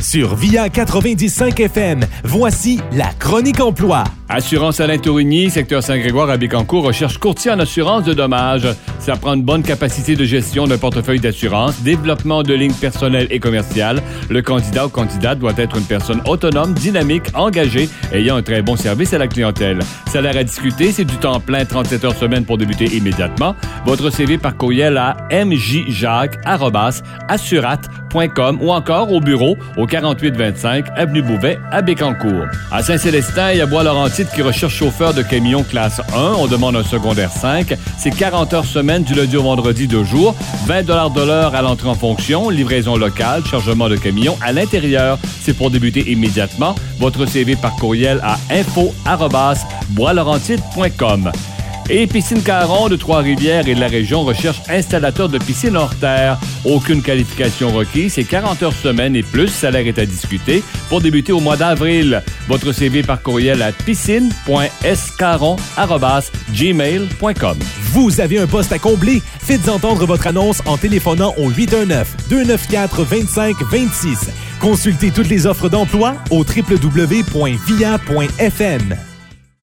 Sur VIA 95 FM, voici la chronique emploi. Assurance Alain Tourigny, secteur Saint-Grégoire à Bécancour, recherche courtier en assurance de dommages. Ça prend une bonne capacité de gestion d'un portefeuille d'assurance, développement de lignes personnelles et commerciales. Le candidat ou candidate doit être une personne autonome, dynamique, engagée, ayant un très bon service à la clientèle. Salaire à discuter, c'est du temps plein, 37 heures semaine pour débuter immédiatement. Votre CV par courriel à mjjacques@assurat.com ou encore au bureau au 4825 Avenue Bouvet à Bécancour. À Saint-Célestin et à Bois-Laurentide qui recherche chauffeur de camion classe 1, on demande un secondaire 5. C'est 40 heures semaine du lundi au vendredi 2 jours, 20 $ de l'heure à l'entrée en fonction, livraison locale, chargement de camion à l'intérieur. C'est pour débuter immédiatement. Votre CV par courriel à info@boislaurentide.com. Et Piscine Caron de Trois-Rivières et de la région recherche installateur de piscine hors terre. Aucune qualification requise, c'est 40 heures semaine et plus. Salaire est à discuter pour débuter au mois d'avril. Votre CV par courriel à piscine.scaron@gmail.com. Vous avez un poste à combler? Faites entendre votre annonce en téléphonant au 819-294-2526. Consultez toutes les offres d'emploi au www.via.fm.